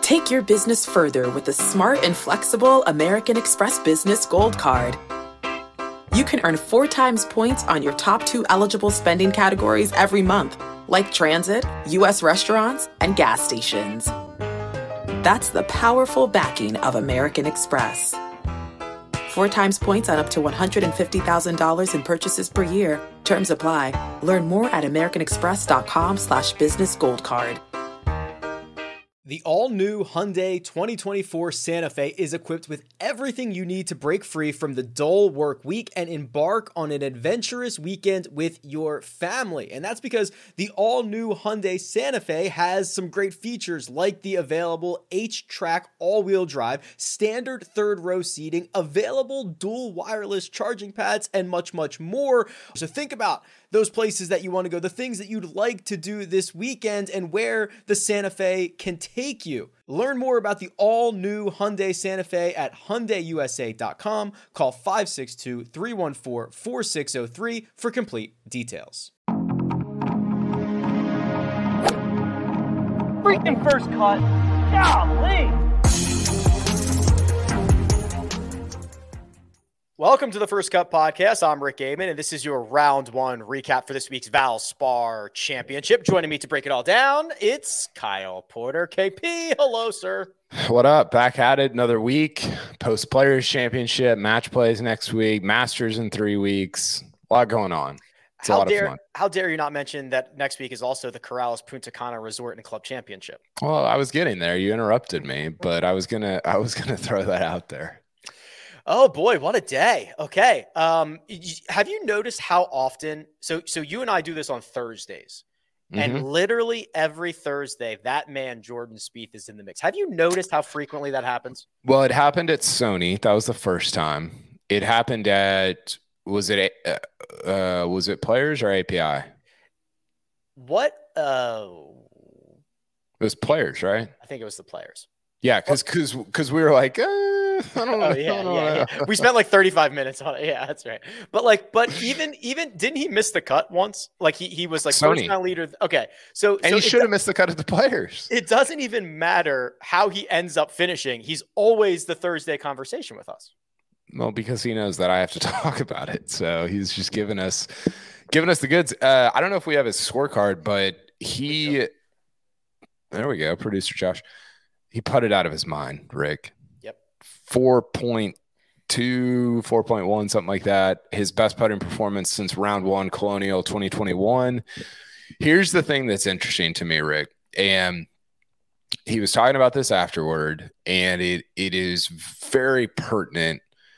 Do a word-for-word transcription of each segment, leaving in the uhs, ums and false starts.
Take your business further with the smart and flexible American Express Business Gold Card. You can earn four times points on your top two eligible spending categories every month, like transit, U S restaurants, and gas stations. That's the powerful backing of American Express. Four times points on up to one hundred fifty thousand dollars in purchases per year. Terms apply. Learn more at americanexpress.com slash business gold card. The all-new Hyundai twenty twenty-four Santa Fe is equipped with everything you need to break free from the dull work week and embark on an adventurous weekend with your family. And that's because the all-new Hyundai Santa Fe has some great features like the available H-Track all-wheel drive, standard third-row seating, available dual wireless charging pads, and much, much more. So think about those places that you want to go, the things that you'd like to do this weekend, and where the Santa Fe can take you. Learn more about the all-new Hyundai Santa Fe at Hyundai U S A dot com. Call five six two, three one four, four six zero three for complete details. Freaking first cut. Golly. Welcome to the First Cut Podcast. I'm Rick Gaiman, and this is your round one recap for this week's Valspar Championship. Joining me to break it all down, it's Kyle Porter. K P, hello, sir. What up? Back at it another week. Post Players Championship, match plays next week, Masters in three weeks. A lot going on. It's how a lot dare, of fun. How dare you not mention that next week is also the Corrales Punta Cana Resort and Club Championship? Well, I was getting there. You interrupted me, but I was gonna I was gonna throw that out there. Oh boy, what a day. Okay. Um, have you noticed how often, so, so you and I do this on Thursdays, and Mm-hmm. literally every Thursday, that man, Jordan Spieth, is in the mix. Have you noticed how frequently that happens? Well, it happened at Sony. That was the first time. It happened at, was it, uh, uh, was it Players or A P I? What? Uh, It was Players, right? I think it was the Players. Yeah, because because because we were like, uh, I don't know. Oh yeah, yeah, yeah. We spent like thirty-five minutes on it. Yeah, that's right. But like, but even even didn't he miss the cut once? Like he he was like Sony. first round leader. Okay, so And so he should have missed the cut at the Players. It doesn't even matter how he ends up finishing. He's always the Thursday conversation with us. Well, because he knows that I have to talk about it, so he's just giving us giving us the goods. Uh, I don't know if we have his scorecard, but he. There we go, producer Josh. He putted out of his mind, Rick. Yep. four point two, four point one, something like that. His best putting performance since round one, Colonial twenty twenty-one. Here's the thing that's interesting to me, Rick. And he was talking about this afterward, and it it is very pertinent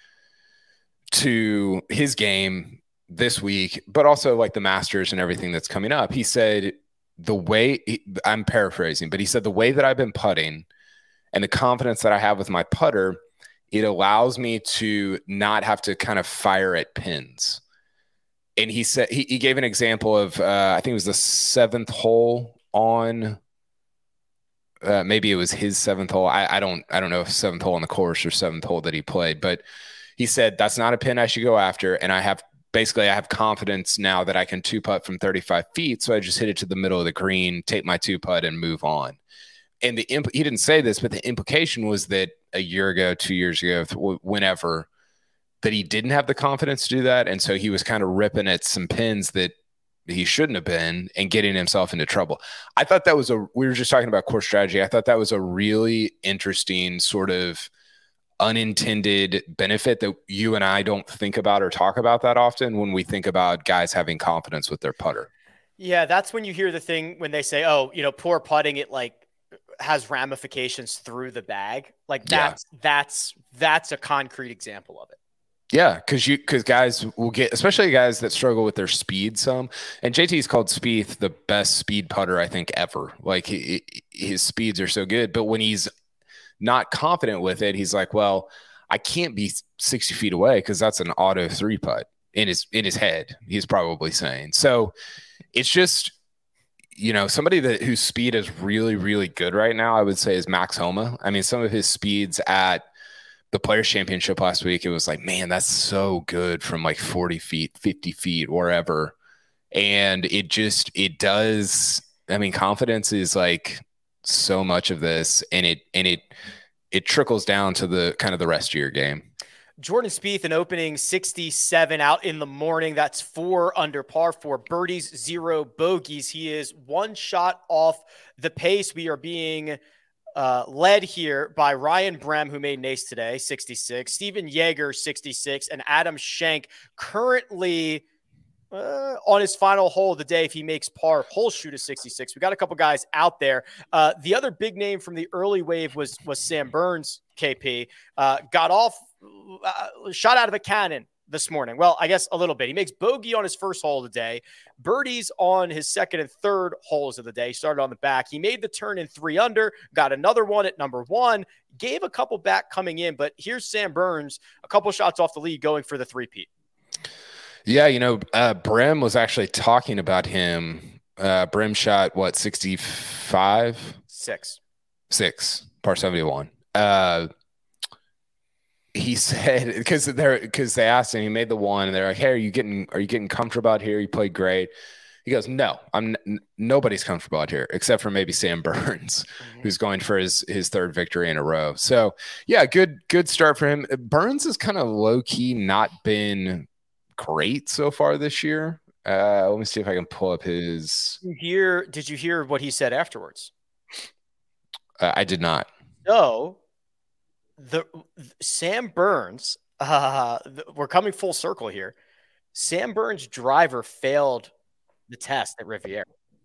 to his game this week, but also like the Masters and everything that's coming up. He said the way, I'm paraphrasing, but he said the way that I've been putting and the confidence that I have with my putter, it allows me to not have to kind of fire at pins. And he said, he, he gave an example of, uh, I think it was the seventh hole on, uh, maybe it was his seventh hole. I, I don't, I don't know if seventh hole on the course or seventh hole that he played, but he said, that's not a pin I should go after. And I have, basically I have confidence now that I can two putt from thirty-five feet. So I just hit it to the middle of the green, take my two putt and move on. And the imp- he didn't say this, but the implication was that a year ago, two years ago, th- whenever, that he didn't have the confidence to do that. And so he was kind of ripping at some pins that he shouldn't have been and getting himself into trouble. I thought that was a, we were just talking about course strategy. I thought that was a really interesting sort of unintended benefit that you and I don't think about or talk about that often when we think about guys having confidence with their putter. Yeah, that's when you hear the thing when they say, oh, you know, poor putting, it like has ramifications through the bag. Like that's, yeah. that's, that's a concrete example of it. Yeah. Cause you, cause guys will get, especially guys that struggle with their speed some, and J T's called Spieth the best speed putter, I think ever. Like he, his speeds are so good, but when he's not confident with it, he's like, well, I can't be sixty feet away because that's an auto three putt in his, in his head. He's probably saying. So it's just, you know, somebody that whose speed is really, really good right now, I would say, is Max Homa. I mean, some of his speeds at the Players Championship last week, it was like, man, that's so good from like forty feet, fifty feet, wherever. And it just, it does, I mean, confidence is like so much of this, and it and it it trickles down to the kind of the rest of your game. Jordan Spieth, an opening sixty-seven out in the morning. That's four under par, four birdies, zero bogeys. He is one shot off the pace. We are being uh, led here by Ryan Brehm, who made an ace today, sixty-six, Steven Jaeger, sixty-six, and Adam Schenk currently uh, on his final hole of the day. If he makes par, hole shoot a sixty-six. We got a couple guys out there. Uh, the other big name from the early wave was, was Sam Burns, K P. Uh, got off, uh, shot out of a cannon this morning. Well, I guess a little bit. He makes bogey on his first hole of the day, birdies on his second and third holes of the day. He started on the back. He made the turn in three under, got another one at number one, gave a couple back coming in. But here's Sam Burns, a couple shots off the lead, going for the three-peat. Yeah, you know, uh, Brehm was actually talking about him. Uh, Brehm shot, what, sixty-five? Six. Six, par seventy-one. Uh, he said, because they're because they asked him, he made the one, and they're like, "Hey, are you getting are you getting comfortable out here? You played great." He goes, "No, I'm n- nobody's comfortable out here except for maybe Sam Burns, mm-hmm. who's going for his his third victory in a row." So yeah, good good start for him. Burns has kind of low key not been great so far this year. Uh, let me see if I can pull up his. Did you hear? Did you hear what he said afterwards? Uh, I did not. No. The, the Sam Burns, uh, the, we're coming full circle here. Sam Burns' driver failed the test at Riviera.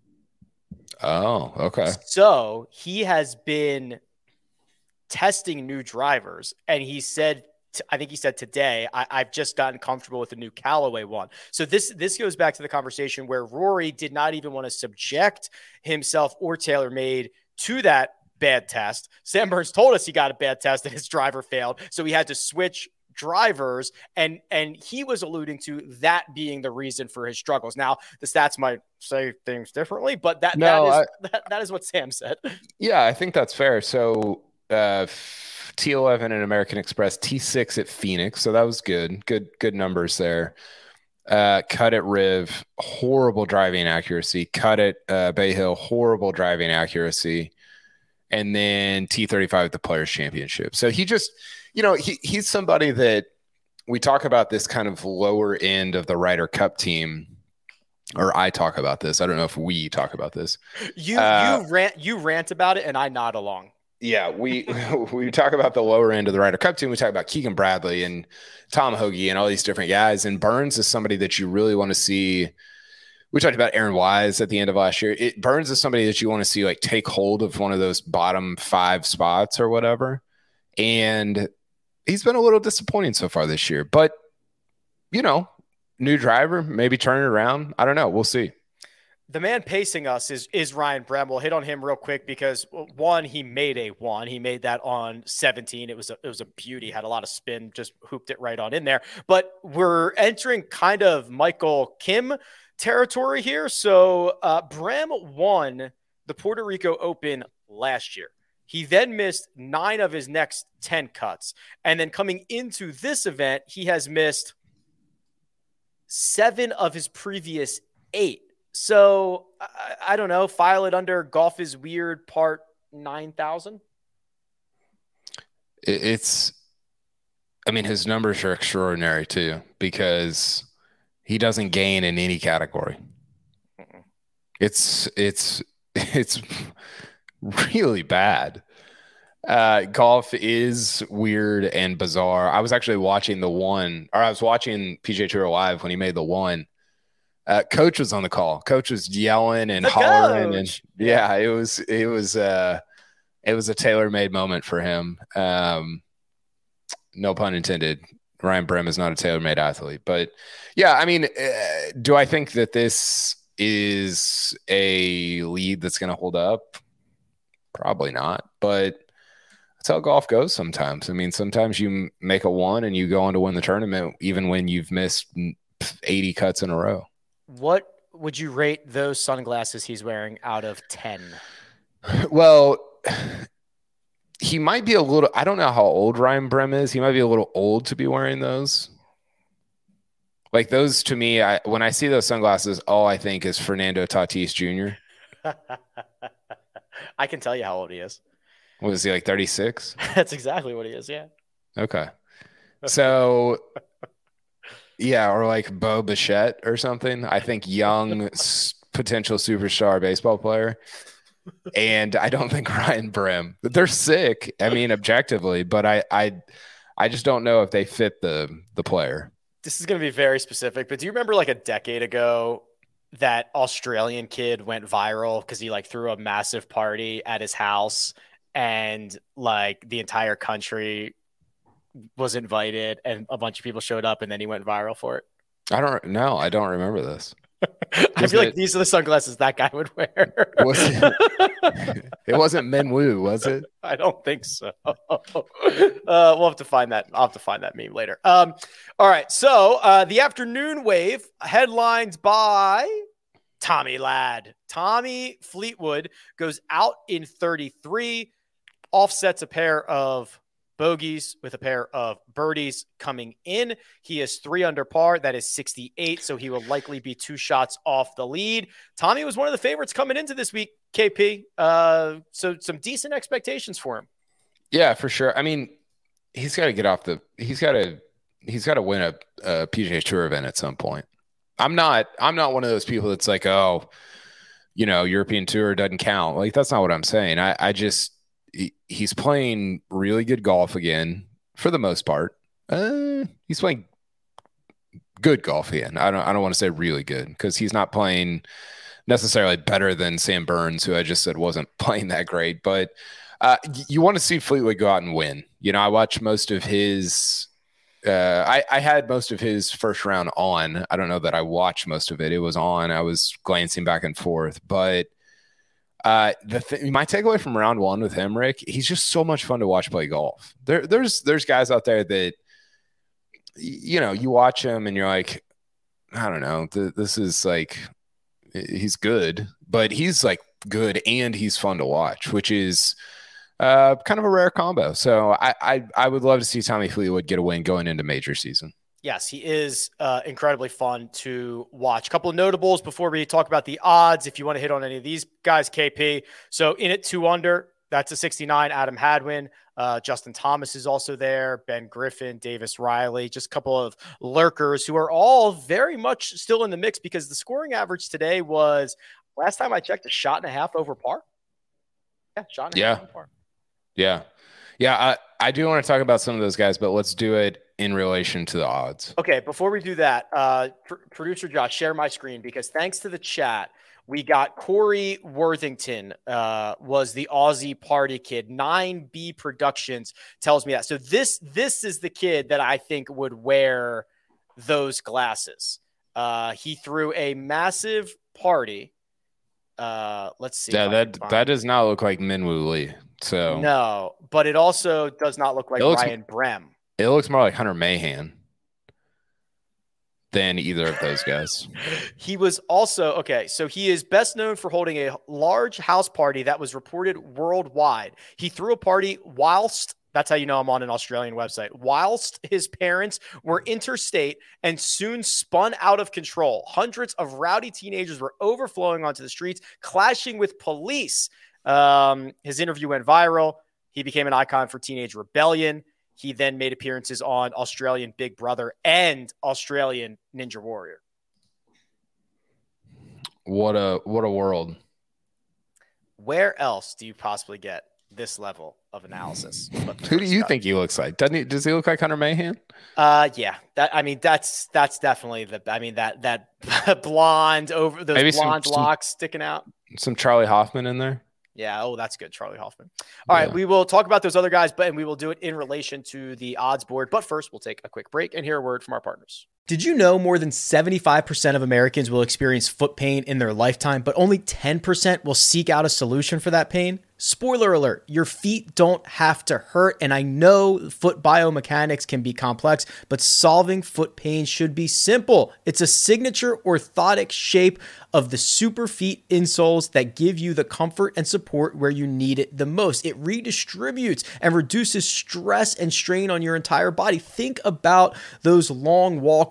Oh, okay. So he has been testing new drivers, and he said, t- I think he said today, I, I've just gotten comfortable with the new Callaway one. So this this goes back to the conversation where Rory did not even want to subject himself or TaylorMade to that bad test. Sam Burns told us he got a bad test and his driver failed, so he had to switch drivers, and and he was alluding to that being the reason for his struggles. Now the stats might say things differently, but that no, that is I, that, that is what Sam said. Yeah, I think that's fair. So uh T eleven at American Express, T six at Phoenix, so that was good good good numbers there. Uh cut at Riv, horrible driving accuracy. Cut at uh, Bay Hill, horrible driving accuracy. And then T thirty-five at the Players Championship. So he just, you know, he he's somebody that we talk about this kind of lower end of the Ryder Cup team, or I talk about this. I don't know if we talk about this. You uh, you rant you rant about it, and I nod along. Yeah, we we talk about the lower end of the Ryder Cup team. We talk about Keegan Bradley and Tom Hoge and all these different guys. And Burns is somebody that you really want to see. We talked about Aaron Wise at the end of last year. It Burns is somebody that you want to see like take hold of one of those bottom five spots or whatever. And he's been a little disappointing so far this year. But, you know, new driver, maybe turn it around. I don't know. We'll see. The man pacing us is is Ryan Brehm. We'll hit on him real quick because, one, he made a one. He made that on seventeen. It was a, it was a beauty. Had a lot of spin, just hooped it right on in there. But we're entering kind of Michael Kim territory here. So uh, Brehm won the Puerto Rico Open last year. He then missed nine of his next ten cuts. And then coming into this event, he has missed seven of his previous eight. So I, I don't know, file it under Golf is Weird part nine thousand. It's, I mean, his numbers are extraordinary too, because he doesn't gain in any category. Mm-mm. It's, it's, it's really bad. Uh, golf is weird and bizarre. I was actually watching the one, or I was watching P G A Tour Live when he made the one. Uh, Coach was on the call. Coach was yelling and the hollering, coach. and yeah, it was it was uh it was a tailor-made moment for him. Um, no pun intended. Ryan Brehm is not a tailor-made athlete, but yeah, I mean, uh, do I think that this is a lead that's going to hold up? Probably not, but that's how golf goes sometimes. I mean, sometimes you make a one and you go on to win the tournament, even when you've missed eighty cuts in a row. What would you rate those sunglasses he's wearing out of ten? Well, he might be a little, I don't know how old Ryan Brehm is. He might be a little old to be wearing those. Like those to me, I, when I see those sunglasses, all I think is Fernando Tatis Junior I can tell you how old he is. What is he, like thirty-six? That's exactly what he is. Yeah. Okay. So, yeah, or like Bo Bichette or something. I think young s- potential superstar baseball player. And I don't think Ryan Brim. They're sick. I mean, objectively, but I, I, I just don't know if they fit the the player. This is going to be very specific, but do you remember like a decade ago that Australian kid went viral because he like threw a massive party at his house and like the entire country was invited and a bunch of people showed up and then he went viral for it? I don't know. I don't remember this. I Was feel it- like these are the sunglasses that guy would wear. Was it, it wasn't Min Woo, was it? I don't think so. Uh, we'll have to find that. I'll have to find that meme later. Um, all right. So uh, the afternoon wave headlined by Tommy Ladd. Tommy Fleetwood goes out in thirty-three, offsets a pair of bogeys with a pair of birdies coming in. He is three under par. That is sixty-eight. So he will likely be two shots off the lead. Tommy was one of the favorites coming into this week, K P. Uh, so some decent expectations for him. Yeah, for sure. I mean, he's got to get off the. He's got to. He's got to win a, a P G A Tour event at some point. I'm not. I'm not one of those people that's like, oh, you know, European Tour doesn't count. Like that's not what I'm saying. I, I just. He, he's playing really good golf again for the most part. Uh, he's playing good golf again. I don't. I don't want to say really good because he's not playing necessarily better than Sam Burns, who I just said wasn't playing that great. But uh, you want to see Fleetwood go out and win. You know, I watched most of his. Uh, I, I had most of his first round on. I don't know that I watched most of it. It was on. I was glancing back and forth, but. Uh, the th- my takeaway from round one with him, Rick, he's just so much fun to watch play golf. There, there's there's guys out there that, you know, you watch him and you're like, I don't know, th- this is like, he's good, but he's like good and he's fun to watch, which is uh, kind of a rare combo. So I, I I would love to see Tommy Fleetwood get a win going into major season. Yes, he is uh, incredibly fun to watch. A couple of notables before we talk about the odds, if you want to hit on any of these guys, K P. So in at two under, that's a sixty-nine, Adam Hadwin. Uh, Justin Thomas is also there, Ben Griffin, Davis Riley, just a couple of lurkers who are all very much still in the mix because the scoring average today was, last time I checked, a shot and a half over par. Yeah, shot and a Yeah. half over par. Yeah. Yeah, I, I do want to talk about some of those guys, but let's do it in relation to the odds. Okay, before we do that, uh, pr- producer Josh, share my screen because thanks to the chat, we got Corey Worthington uh, was the Aussie party kid. nine B Productions tells me that. So this this is the kid that I think would wear those glasses. Uh, he threw a massive party. Uh, let's see. Yeah, if I that can find- that does not look like Minwoo Lee. So No, but it also does not look like It looks- Ryan Brem. it looks more like Hunter Mahan than either of those guys. He was also, okay, so he is best known for holding a large house party that was reported worldwide. He threw a party whilst, that's how you know I'm on an Australian website, whilst his parents were interstate and soon spun out of control. Hundreds of rowdy teenagers were overflowing onto the streets, clashing with police. Um, his interview went viral. He became an icon for teenage rebellion. He then made appearances on Australian Big Brother and Australian Ninja Warrior. What a what a world. Where else do you possibly get this level of analysis? Who do you think he looks like? Doesn't he, does he look like Hunter Mahan? Uh, yeah, that I mean that's that's definitely the. I mean that that blonde over those Maybe some- blonde some- locks sticking out. Some Charlie Hoffman in there? Yeah. Oh, that's good, Charlie Hoffman. All right, Yeah. we will talk about those other guys, but and we will do it in relation to the odds board. But first, we'll take a quick break and hear a word from our partners. Did you know more than seventy-five percent of Americans will experience foot pain in their lifetime, but only ten percent will seek out a solution for that pain? Spoiler alert, your feet don't have to hurt, and I know foot biomechanics can be complex, but solving foot pain should be simple. It's a signature orthotic shape of the Superfeet insoles that give you the comfort and support where you need it the most. It redistributes and reduces stress and strain on your entire body. Think about those long walks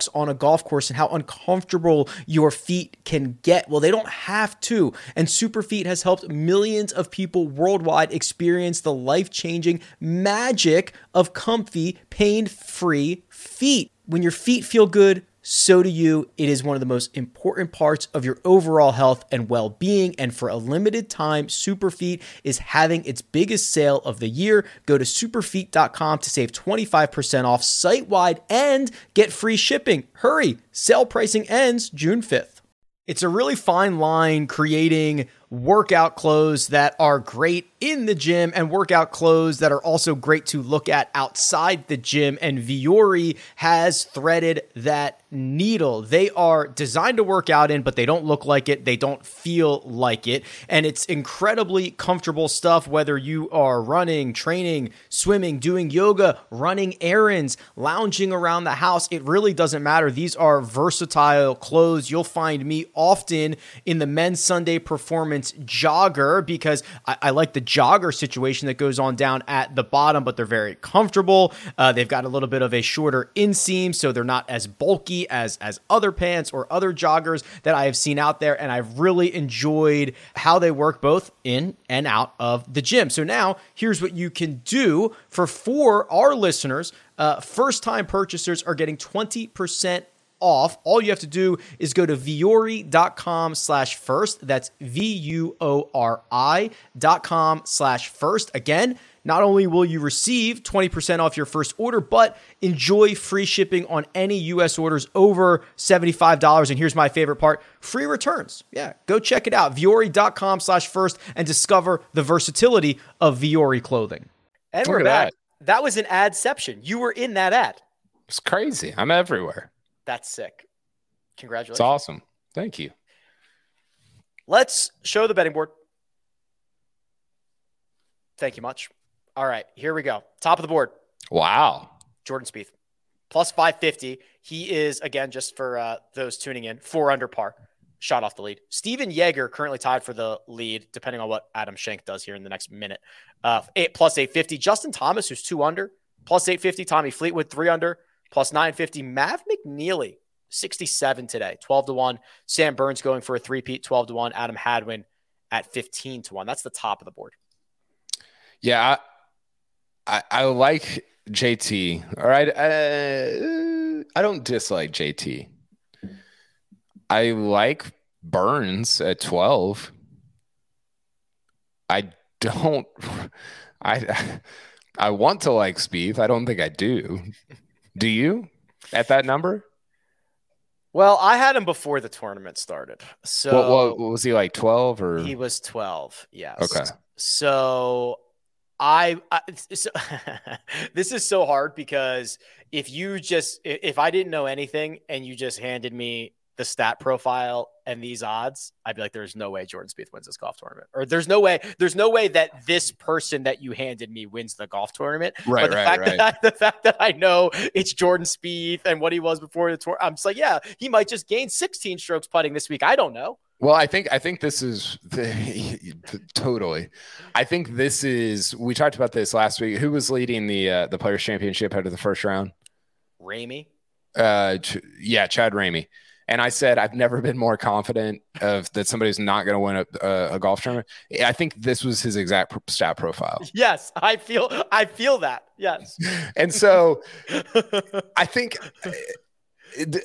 walks on a golf course and how uncomfortable your feet can get. Well, they don't have to. And Superfeet has helped millions of people worldwide experience the life-changing magic of comfy, pain-free feet. When your feet feel good, so do you. It is one of the most important parts of your overall health and well-being. And for a limited time, Superfeet is having its biggest sale of the year. Go to superfeet dot com to save twenty-five percent off site-wide and get free shipping. Hurry, sale pricing ends June fifth. It's a really fine line creating workout clothes that are great in the gym and workout clothes that are also great to look at outside the gym. And Vuori has threaded that needle. They are designed to work out in, but they don't look like it. They don't feel like it. And it's incredibly comfortable stuff, whether you are running, training, swimming, doing yoga, running errands, lounging around the house. It really doesn't matter. These are versatile clothes. You'll find me often in the men's Sunday Performance jogger because I, I like the jogger situation that goes on down at the bottom, but they're very comfortable. Uh, they've got a little bit of a shorter inseam, so they're not as bulky as, as other pants or other joggers that I have seen out there. And I've really enjoyed how they work both in and out of the gym. So now here's what you can do for, for our listeners. Uh, first-time purchasers are getting twenty percent off. All you have to do is go to vuori dot com slash first. That's V U O R I dot com slash first. Again, not only will you receive twenty percent off your first order, but enjoy free shipping on any U S orders over seventy-five dollars. And here's my favorite part, free returns. Yeah, go check it out. vuori dot com slash first and discover the versatility of Vuori clothing. And Look we're at back. that. That was an adception. You were in that ad. It's crazy. I'm everywhere. That's sick. Congratulations. It's awesome. Thank you. Let's show the betting board. Thank you much. All right, here we go. Top of the board. Wow. Jordan Spieth. Plus five fifty. He is, again, just for uh, those tuning in, four under par. Shot off the lead. Steven Yeager currently tied for the lead, depending on what Adam Schenk does here in the next minute. Uh, eight plus eight fifty. Justin Thomas, who's two under, plus eight fifty. Tommy Fleetwood, three under, plus nine fifty. Mav McNeely, sixty-seven today, twelve to one. Sam Burns going for a three-peat, twelve to one. Adam Hadwin at fifteen to one. That's the top of the board. Yeah, I, I, I like J T. All right. Uh, I don't dislike J T. I like Burns at twelve. I don't. I I want to like Spieth. I don't think I do. Do you? At that number? Well, I had him before the tournament started. So what, what was he like? twelve or he was twelve? Yes. Okay. So I, I so, this is so hard because if you just if I didn't know anything and you just handed me the stat profile and these odds, I'd be like, there's no way Jordan Spieth wins this golf tournament, or there's no way, there's no way that this person that you handed me wins the golf tournament. Right, but the right, fact right. That I, the fact that I know it's Jordan Spieth and what he was before the tour, I'm just like, yeah, he might just gain sixteen strokes putting this week. I don't know. Well, I think I think this is the, totally. I think this is. We talked about this last week. Who was leading the uh, the Players Championship out of the first round? Ramey. Uh, Ch- yeah, Chad Ramey. And I said I've never been more confident of that somebody's not going to win a, a, a golf tournament. I think this was his exact stat profile. Yes, I feel I feel that. Yes. And so I think. It,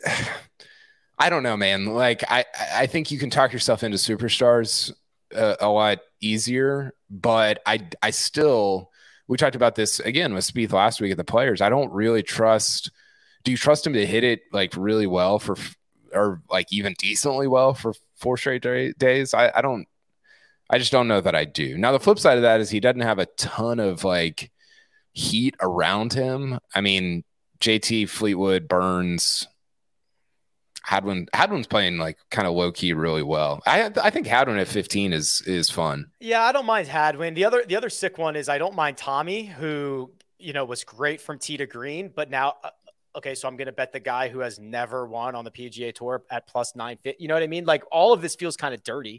I don't know, man. Like, I, I think you can talk yourself into superstars uh, a lot easier, but I, I still, we talked about this again with Spieth last week at the Players. I don't really trust, do you trust him to hit it like really well for, or like even decently well for four straight day, days? I, I don't, I just don't know that I do. Now, the flip side of that is he doesn't have a ton of like heat around him. I mean, J T, Fleetwood, Burns, Hadwin, Hadwin's playing like kind of low key really well. I I think Hadwin at fifteen is is fun. Yeah, I don't mind Hadwin. The other the other sick one is I don't mind Tommy, who you know was great from tee to green, but now uh, okay, so I'm gonna bet the guy who has never won on the P G A Tour at plus nine fifty. You know what I mean? Like all of this feels kind of dirty.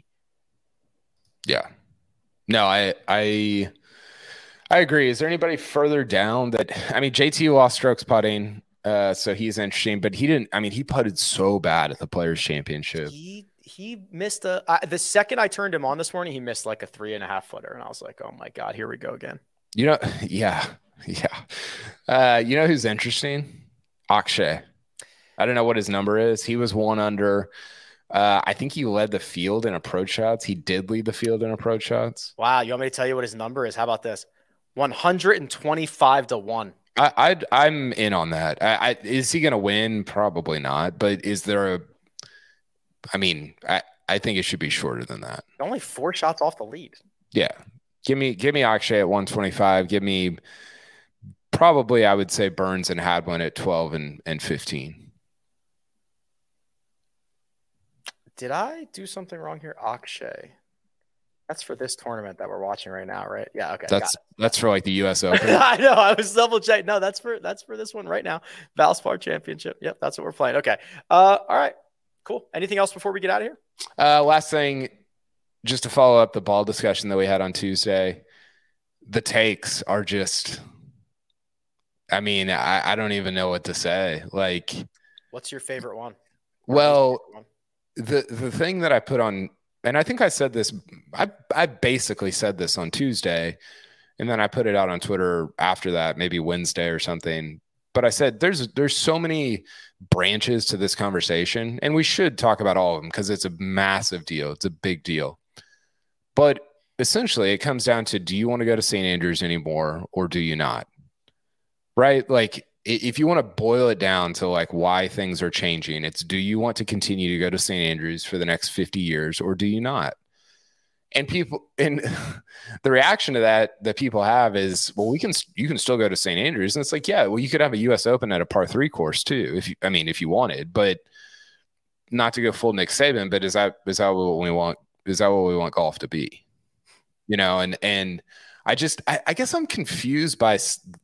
Yeah. No, I I I agree. Is there anybody further down that I mean J T lost strokes putting. Uh, so he's interesting, but he didn't. I mean, he putted so bad at the Players Championship. He he missed a I, the second I turned him on this morning, he missed like a three and a half footer, and I was like, oh my god, here we go again. You know, yeah, yeah. Uh, you know who's interesting? Akshay. I don't know what his number is. He was one under. Uh, I think he led the field in approach shots. He did lead the field in approach shots. Wow, you want me to tell you what his number is? How about this? one hundred twenty-five to one. I, I'd, I'm in on that. I, I, is he going to win? Probably not. But is there a? I mean, I, I think it should be shorter than that. Only four shots off the lead. Yeah, give me give me Akshay at one twenty-five. Give me probably I would say Burns and Hadwin at twelve and and fifteen. Did I do something wrong here? Akshay. That's for this tournament that we're watching right now, right? Yeah, okay. That's that's for like the U S Open. I know. I was double checking. No, that's for that's for this one right now. Valspar Championship. Yep, that's what we're playing. Okay. Uh, all right. Cool. Anything else before we get out of here? Uh, last thing, just to follow up the ball discussion that we had on Tuesday, the takes are just. I mean, I, I don't even know what to say. Like, what's your favorite one? Well, favorite one? the the thing that I put on. And I think I said this, I, I basically said this on Tuesday, and then I put it out on Twitter after that, maybe Wednesday or something. But I said, there's, there's so many branches to this conversation, and we should talk about all of them because it's a massive deal. It's a big deal. But essentially it comes down to, do you want to go to Saint Andrews anymore or do you not? Right? Like, if you want to boil it down to like why things are changing, it's, do you want to continue to go to Saint Andrews for the next fifty years or do you not? And people, and the reaction to that that people have is, well, we can, you can still go to Saint Andrews. And it's like, yeah, well, you could have a U S Open at a par three course too. If you, I mean, if you wanted, but not to go full Nick Saban, but is that, is that what we want? Is that what we want golf to be? You know? And, and I just, I, I guess I'm confused by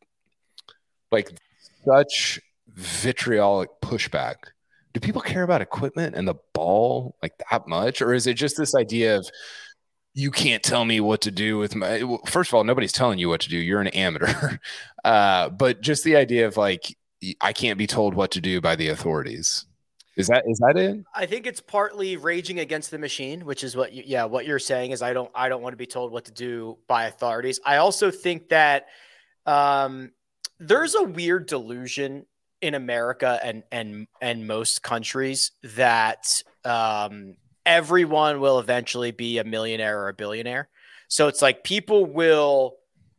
like, such vitriolic pushback. Do people care about equipment and the ball like that much? Or is it just this idea of you can't tell me what to do with my, first of all, nobody's telling you what to do. You're an amateur. Uh, but just the idea of like, I can't be told what to do by the authorities. Is that, is that it? I think it's partly raging against the machine, which is what you, yeah, what you're saying is I don't, I don't want to be told what to do by authorities. I also think that, um, there's a weird delusion in America and and and most countries that um, everyone will eventually be a millionaire or a billionaire. So it's like people will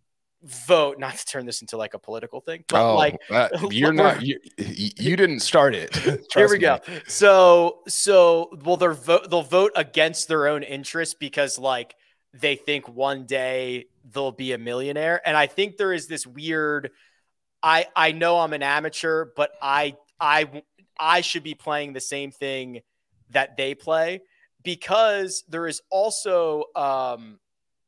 vote, not to turn this into like a political thing, but oh, like uh, you're not you, you didn't start it. Here we me. go. So so well they're vote they'll vote against their own interests because like they think one day they'll be a millionaire. And I think there is this weird I, I know I'm an amateur, but I I I should be playing the same thing that they play because there is also um,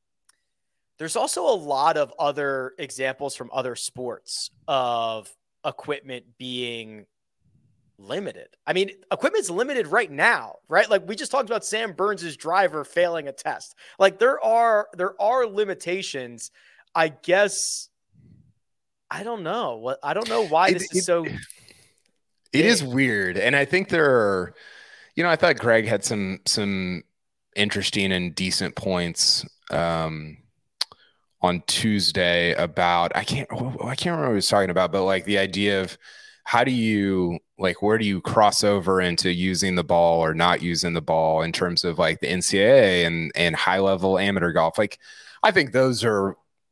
there's also a lot of other examples from other sports of equipment being limited. I mean, equipment's limited right now, right? Like we just talked about Sam Burns' driver failing a test. Like there are there are limitations, I guess. I don't know what I don't know why this it, is so. It big. Is weird, and I think there are. You know, I thought Greg had some some interesting and decent points um, on Tuesday about I can't I can't remember what he was talking about, but like the idea of how do you like where do you cross over into using the ball or not using the ball in terms of like the N C double A and and high level amateur golf. Like I think those are.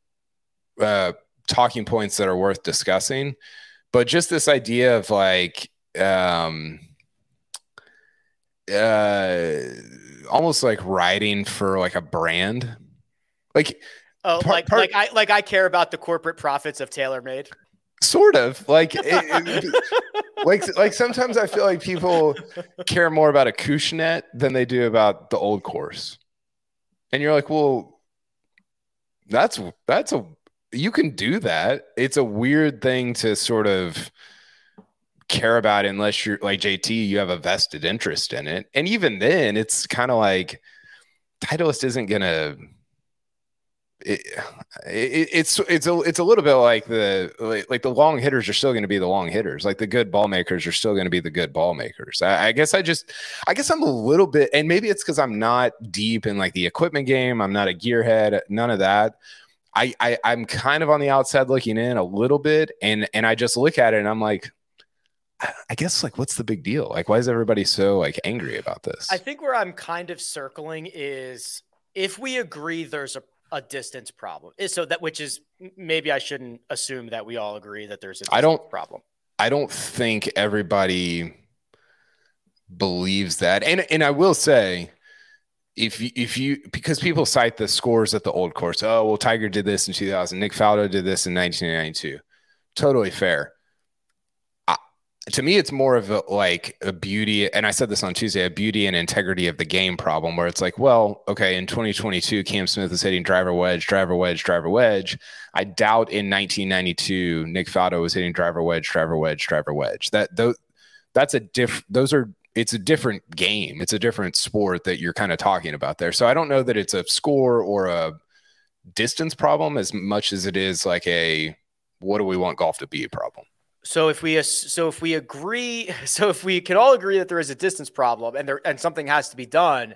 Uh, talking points that are worth discussing, but just this idea of like um uh almost like writing for like a brand, like oh part, like part, like I like I care about the corporate profits of TaylorMade, sort of like it, it, like like sometimes I feel like people care more about a Acushnet than they do about the old course, and you're like, well, that's that's a you can do that. It's a weird thing to sort of care about unless you're like J T, you have a vested interest in it. And even then it's kind of like Titleist isn't going to, it, it, it's it's a it's a little bit like the like, like the long hitters are still going to be the long hitters. Like the good ball makers are still going to be the good ball makers. I, I guess I just I guess I'm a little bit, and maybe it's because I'm not deep in like the equipment game. I'm not a gearhead. None of that. I, I I'm kind of on the outside looking in a little bit, and and I just look at it and I'm like, I guess like what's the big deal? Like why is everybody so like angry about this? I think where I'm kind of circling is if we agree there's a a distance problem. So that, which is maybe I shouldn't assume that we all agree that there's a distance I don't, problem. I don't think everybody believes that. And, and I will say, if you, if you, because people cite the scores at the old course. Oh, well, Tiger did this in two thousand. Nick Faldo did this in nineteen ninety-two. Totally fair. To me, it's more of a, like a beauty, and I said this on Tuesday, a beauty and integrity of the game problem where it's like, well, okay, in twenty twenty-two, Cam Smith is hitting driver wedge, driver wedge, driver wedge. I doubt in nineteen ninety-two, Nick Faldo was hitting driver wedge, driver wedge, driver wedge. That those, that's a diff. Those are it's a different game. It's a different sport that you're kind of talking about there. So I don't know that it's a score or a distance problem as much as it is like a what do we want golf to be a problem. So if we so if we agree, so if we can all agree that there is a distance problem and there and something has to be done,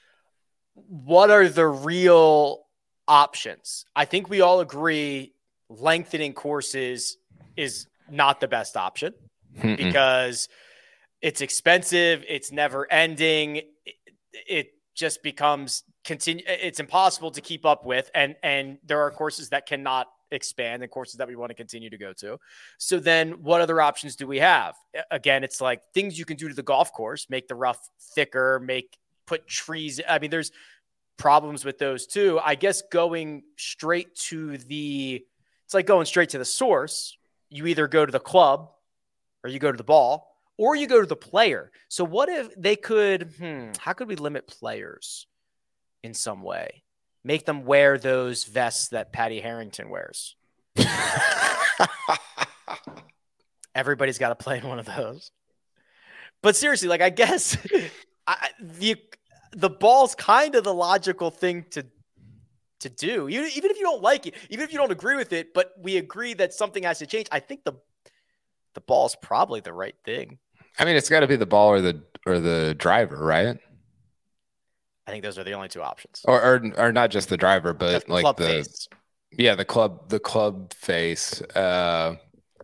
what are the real options? I think we all agree lengthening courses is not the best option Mm-mm. because it's expensive, it's never ending, it, it just becomes continue. It's impossible to keep up with, and and there are courses that cannot expand and courses that we want to continue to go to. So then what other options do we have? Again, it's like things you can do to the golf course, make the rough thicker, make, put trees. I mean, there's problems with those too. I guess going straight to the, it's like going straight to the source. You either go to the club or you go to the ball or you go to the player. So what if they could, hmm, how could we limit players in some way? Make them wear those vests that Patty Harrington wears. Everybody's got to play in one of those. But seriously, like I guess I, the the ball's kind of the logical thing to to do. Even, even if you don't like it, even if you don't agree with it, but we agree that something has to change. I think the the ball's probably the right thing. I mean, it's got to be the ball or the or the driver, right? I think those are the only two options. Or or, or not just the driver, but the like club the face. Yeah, the club the club face. Uh,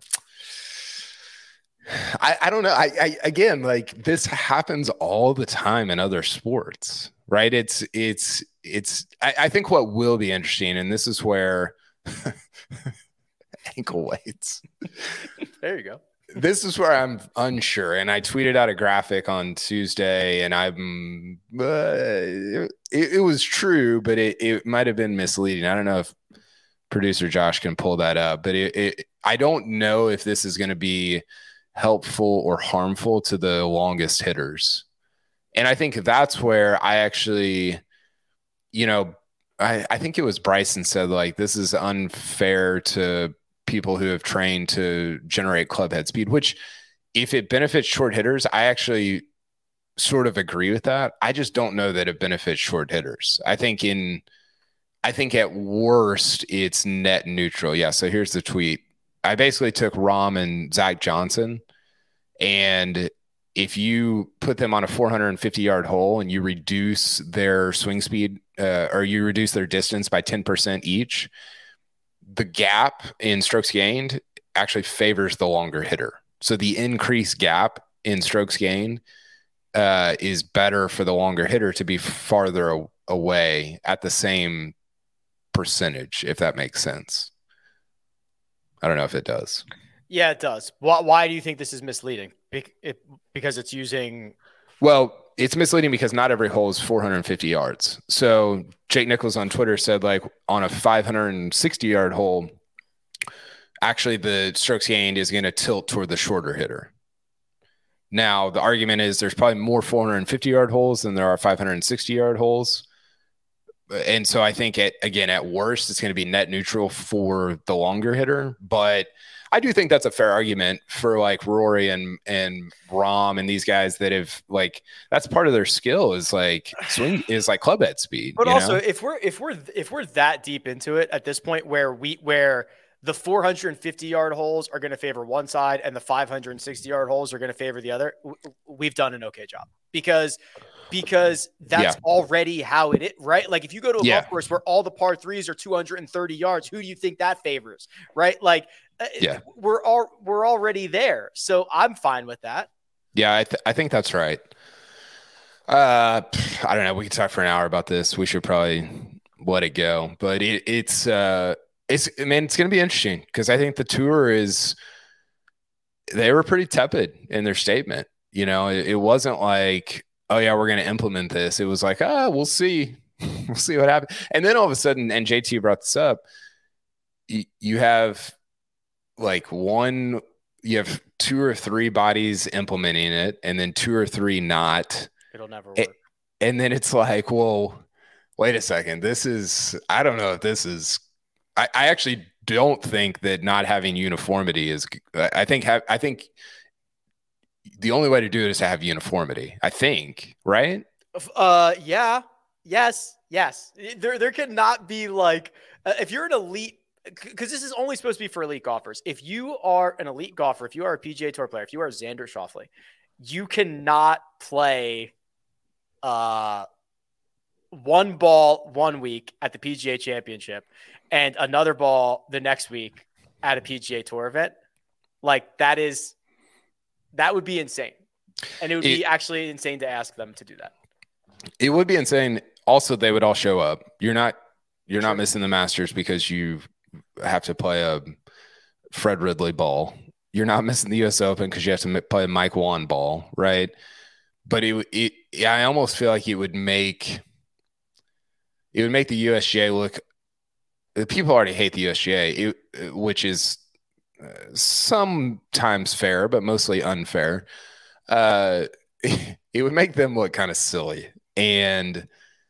I I don't know. I, I again like this happens all the time in other sports, right? It's it's it's. I, I think what will be interesting, and this is where ankle weights. There you go. This is where I'm unsure, and I tweeted out a graphic on Tuesday, and I'm uh, it, it was true, but it, it might have been misleading. I don't know if producer Josh can pull that up, but it, it I don't know if this is going to be helpful or harmful to the longest hitters, and I think that's where I actually, you know, I, I think it was Bryson said like this is unfair to people who have trained to generate club head speed, which if it benefits short hitters, I actually sort of agree with that. I just don't know that it benefits short hitters. I think in, I think at worst it's net neutral. Yeah. So here's the tweet. I basically took Rahm and Zach Johnson, and if you put them on a four hundred fifty yard hole and you reduce their swing speed uh, or you reduce their distance by ten percent each, the gap in strokes gained actually favors the longer hitter. So the increased gap in strokes gained uh, is better for the longer hitter to be farther a- away at the same percentage, if that makes sense. I don't know if it does. Yeah, it does. Why, why do you think this is misleading? Be- it, because it's using... Well, it's misleading because not every hole is four hundred fifty yards. So Jake Nichols on Twitter said like on a five hundred sixty yard hole, actually the strokes gained is going to tilt toward the shorter hitter. Now the argument is there's probably more four hundred fifty yard holes than there are five hundred sixty yard holes. and so I think at, again, at worst, it's going to be net neutral for the longer hitter, but I do think that's a fair argument for like Rory and, and Rahm and these guys that have like, that's part of their skill is like swing is like club head speed. But also know? if we're, if we're, if we're that deep into it at this point where we, where the four hundred fifty yard holes are going to favor one side and the five hundred sixty yard holes are going to favor the other, we've done an okay job because because that's yeah. already how it is, right? Like if you go to a yeah. golf course where all the par threes are two hundred thirty yards, who do you think that favors, right? Like yeah. we're all we're already there, so I'm fine with that. Yeah, I th- I think that's right. Uh, I don't know. We could talk for an hour about this. We should probably let it go, but it, it's uh, it's I mean, it's going to be interesting because I think the tour is they were pretty tepid in their statement. You know, it, it wasn't like, oh yeah, we're going to implement this. It was like, ah, we'll see. We'll see what happens. And then all of a sudden, and J T brought this up, you, you have like one, you have two or three bodies implementing it and then two or three not. It'll never work. It, and then it's like, well, wait a second. This is, I don't know if this is, I, I actually don't think that not having uniformity is, I think, have, I think, the only way to do it is to have uniformity, I think, right? Uh, yeah, yes, yes. There, there cannot be like, uh, if you're an elite, because this is only supposed to be for elite golfers. If you are an elite golfer, if you are a P G A Tour player, if you are Xander Schauffele, you cannot play uh, one ball one week at the P G A Championship and another ball the next week at a P G A Tour event. Like that is... That would be insane. And it would be it, actually insane to ask them to do that. It would be insane. Also, they would all show up. You're not you're sure. not missing the Masters because you have to play a Fred Ridley ball. You're not missing the U S Open because you have to play a Mike Whan ball, right? But it, it yeah, I almost feel like it would make it would make the U S G A look. People already hate the U S G A, it, which is sometimes fair, but mostly unfair. Uh, it would make them look kind of silly. And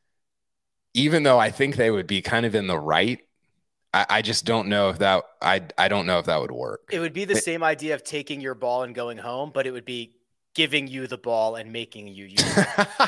even though I think they would be kind of in the right, I, I just don't know if that, I, I don't know if that would work. It would be the same idea of taking your ball and going home, but it would be giving you the ball and making you use it.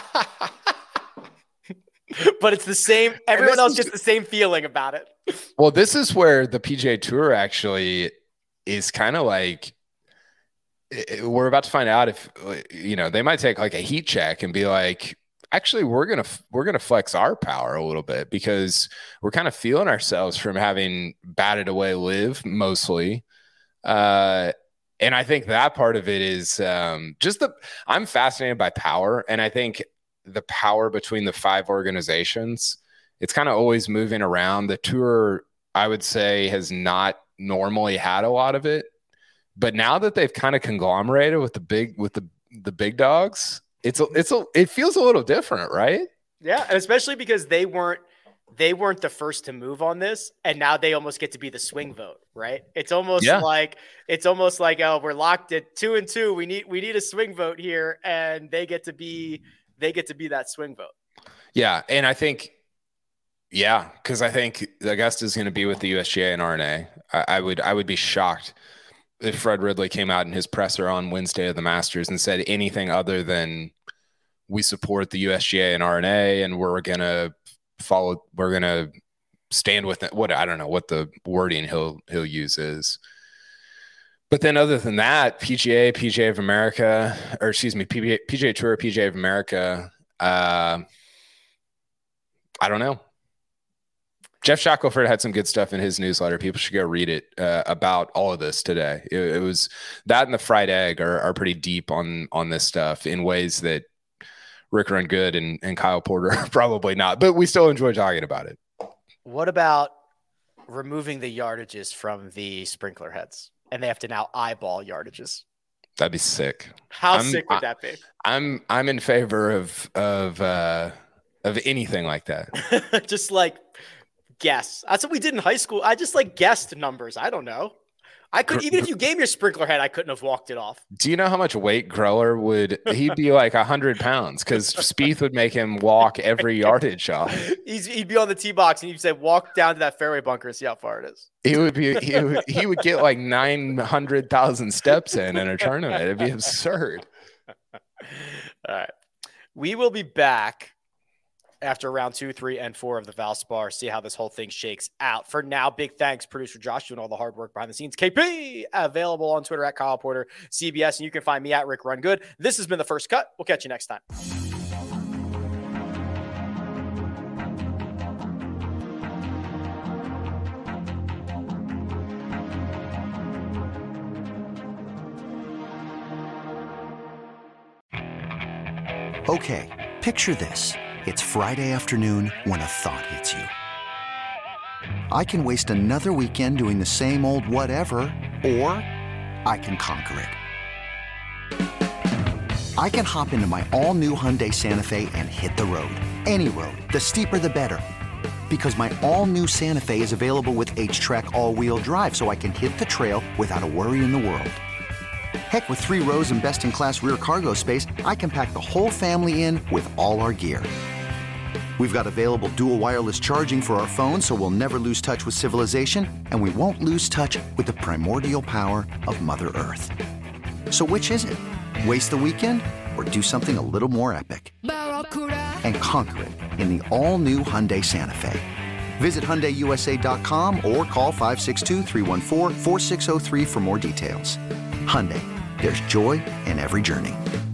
But it's the same. Everyone else gets the same feeling about it. Well, this is where the P G A Tour actually is kind of like, we're about to find out if, you know, they might take like a heat check and be like, actually, we're going to, we're going to flex our power a little bit because we're kind of feeling ourselves from having batted away live mostly. Uh, and I think that part of it is um, just the, I'm fascinated by power. And I think the power between the five organizations, it's kind of always moving around. The tour, I would say, has not normally had a lot of it, but now that they've kind of conglomerated with the big with the the big dogs, it's a, it's a, it feels a little different, right? Yeah, and especially because they weren't they weren't the first to move on this, and now they almost get to be the swing vote, right? It's almost yeah. like it's almost like oh, we're locked at two and two. We need we need a swing vote here, and they get to be they get to be that swing vote. Yeah, and I think. Yeah, because I think Augusta is going to be with the U S G A and R N A. I, I would I would be shocked if Fred Ridley came out in his presser on Wednesday of the Masters and said anything other than we support the U S G A and R N A and we're going to follow. We're going to stand with it. What I don't know what the wording he'll he'll use is. But then other than that, P G A, P G A of America, or excuse me, P G A, P G A Tour, P G A of America. Uh, I don't know. Jeff Shackelford had some good stuff in his newsletter. People should go read it uh, about all of this today. It, it was that and the fried egg are, are pretty deep on on this stuff in ways that Rick Run Good and, and Kyle Porter are probably not, but we still enjoy talking about it. What about removing the yardages from the sprinkler heads and they have to now eyeball yardages? That'd be sick. How I'm, sick would I, that be? I'm I'm in favor of of uh, of anything like that. Just like guess. That's what we did in high school. I just like guessed numbers. I don't know. I could, even if you gave me a sprinkler head, I couldn't have walked it off. Do you know how much weight Greller would? He'd be like a hundred pounds because Spieth would make him walk every yardage off. He's, he'd be on the tee box and you'd say, "Walk down to that fairway bunker and see how far it is." He would be. He would, he would get like nine hundred thousand steps in in a tournament. It'd be absurd. All right, we will be back after round two, three, and four of the Valspar, see how this whole thing shakes out. For now, big thanks, producer Josh, doing all the hard work behind the scenes. K P, available on Twitter at Kyle Porter, C B S, and you can find me at Rick Run Good. This has been The First Cut. We'll catch you next time. Okay, picture this. It's Friday afternoon when a thought hits you. I can waste another weekend doing the same old whatever, or I can conquer it. I can hop into my all-new Hyundai Santa Fe and hit the road. Any road. The steeper, the better. Because my all-new Santa Fe is available with H-Track all-wheel drive, so I can hit the trail without a worry in the world. Heck, with three rows and best-in-class rear cargo space, I can pack the whole family in with all our gear. We've got available dual wireless charging for our phones, so we'll never lose touch with civilization, and we won't lose touch with the primordial power of Mother Earth. So which is it? Waste the weekend or do something a little more epic? And conquer it in the all-new Hyundai Santa Fe. Visit Hyundai U S A dot com or call five six two, three one four, four six zero three for more details. Hyundai, there's joy in every journey.